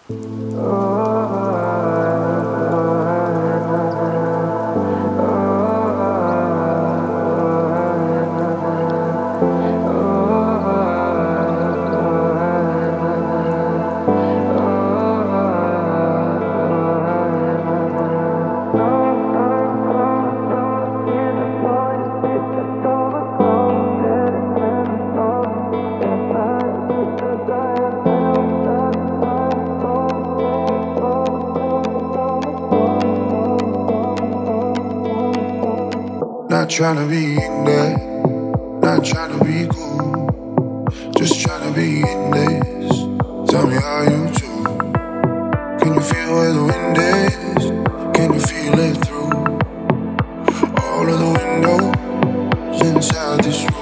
Not tryna be in there, not tryna be cool, just tryna be in this. Tell me how you do. Can you feel where the wind is? Can you feel it through all of the windows inside this room?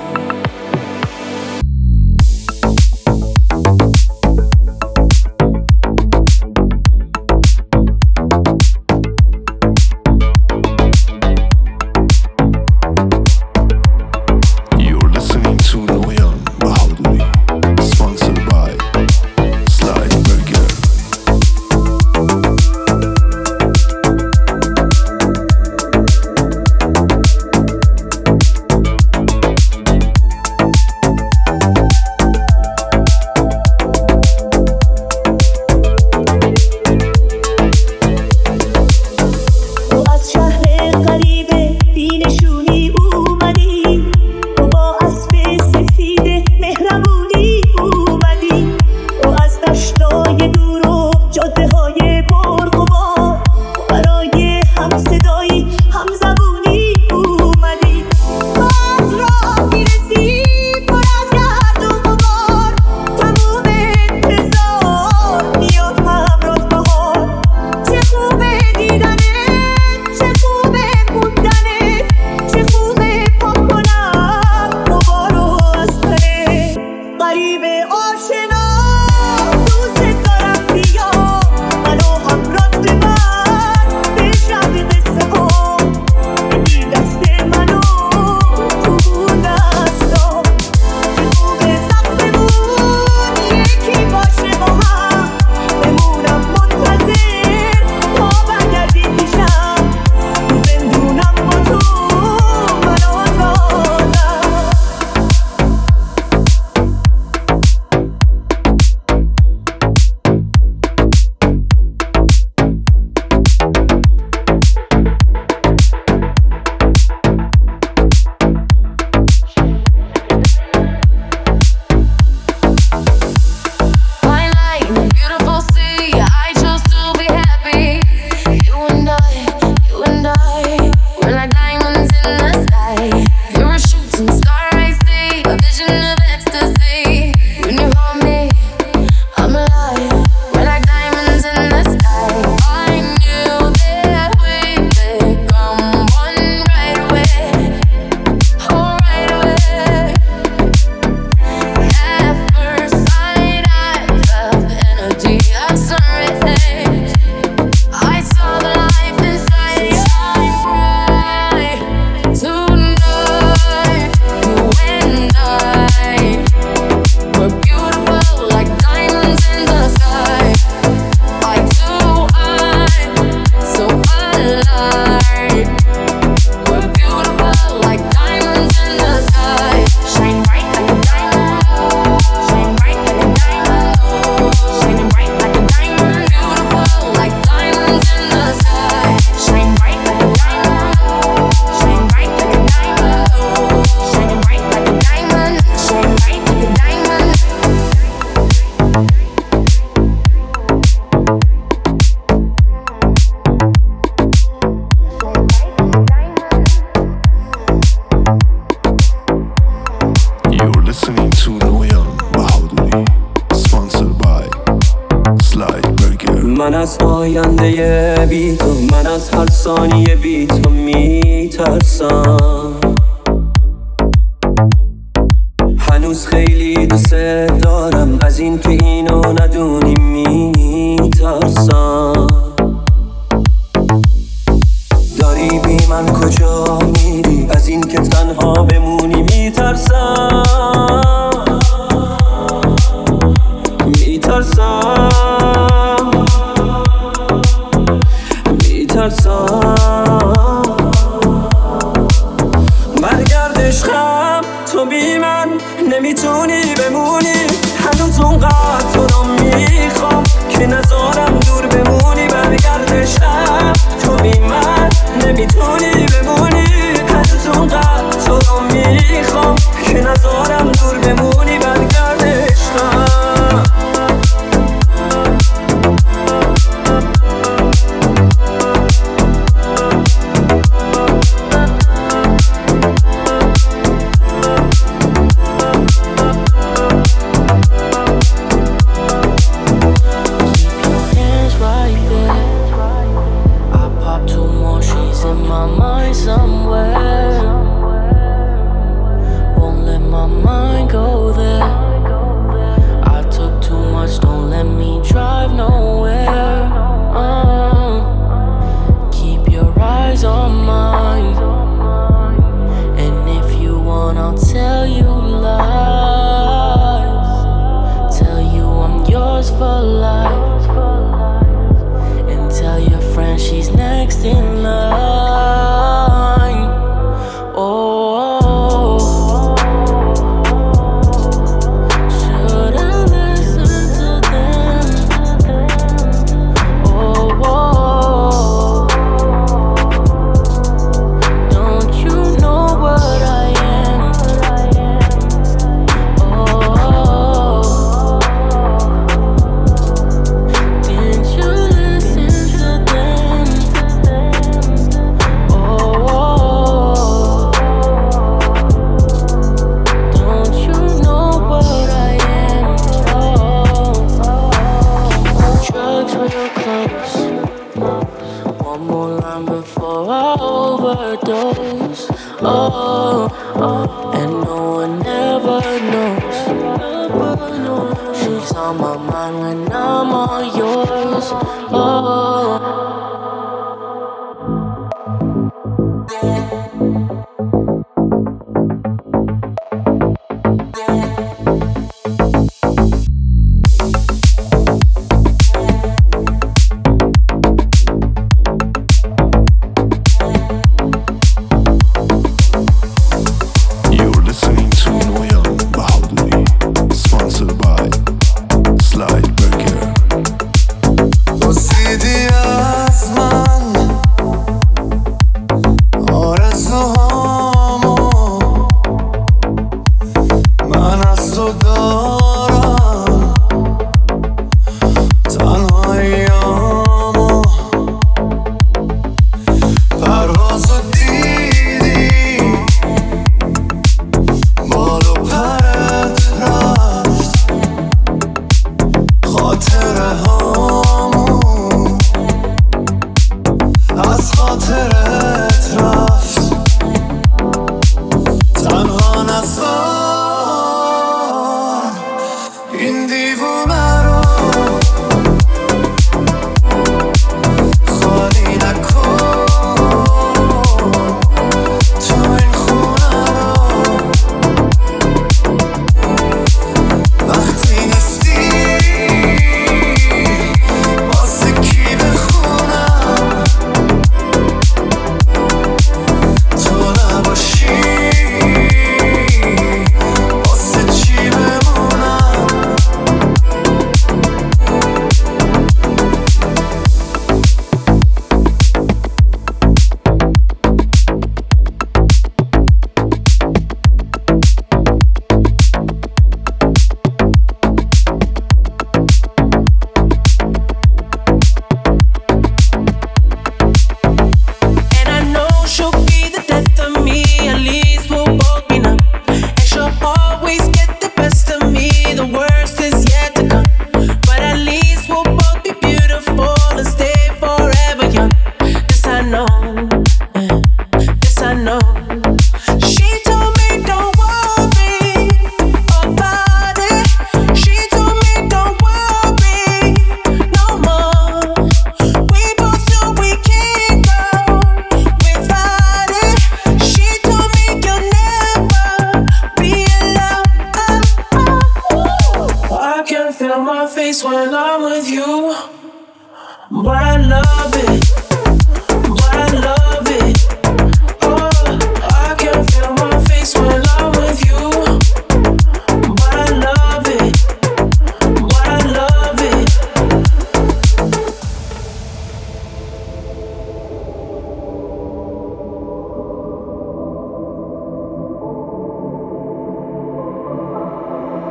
من از آینده بی تو، من از هر ثانیه بی تو میترسم. هنوز خیلی دوست دارم، از این که اینو ندونی میترسم. داری بی من کجا میری، از این که تنها بمونی میترسم. نمیتونی بمونی هنوز اونقدر تو رو میخوام که نذارم دور بمونی برگرد شب تو بی من نمیتونی بمونی هنوز اونقدر تو رو میخوام که نذارم دور بمونی برگرد شب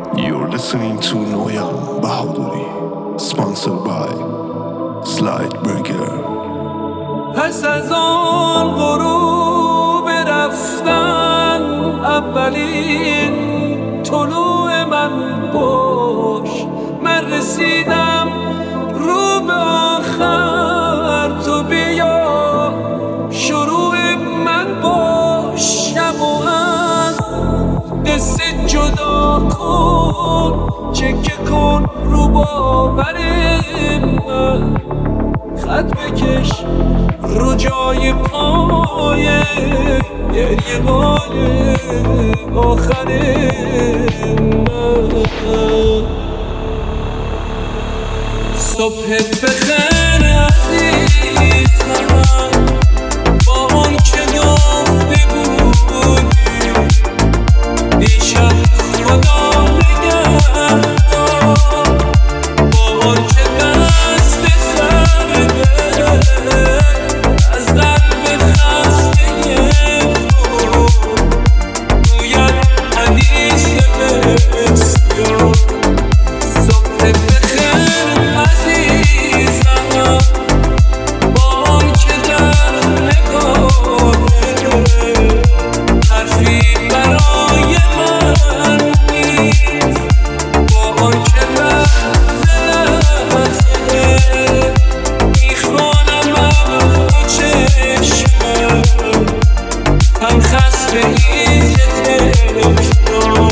You're listening to Noyan Bahaduri, sponsored by Slide Burger. پس از آن غروب رفتن اولین طلوع من باش، من رسیدم رو به آخر، تو بیا شروع من باش. شب و از قصه جدا کن، چکه کن رو باور من، خط بکش رو جای پای گریه های آخر من. صبح بخیر عزیزم، با اون که گفته بودی دیشب خدا نگهدار، با اون که دست سرده از قلب خسته تو گوید حدیث بسیار. صبح بخیر عزیزم، با اون که در نگاهه حرفی برای من نیست، با اون که لحظه لحظه میخوانم از تو چشمم، هم خسته ایز تشنام.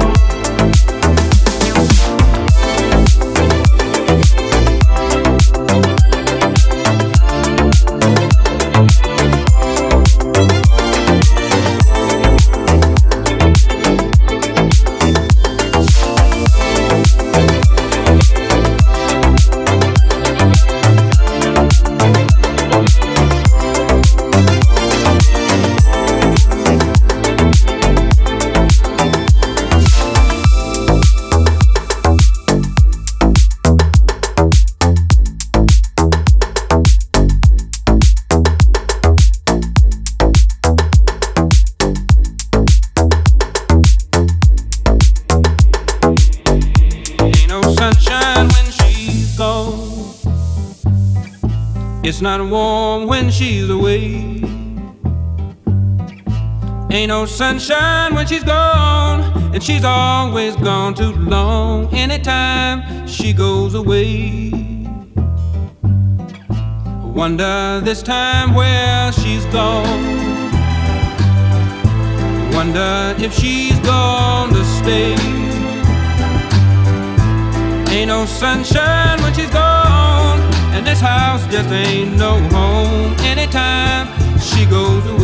It's not warm when she's away. Ain't no sunshine when she's gone, and she's always gone too long. Anytime she goes away, wonder this time where she's gone. Wonder if she's gonna stay. Ain't no sunshine when she's gone, and this house just ain't no home. Anytime she goes away,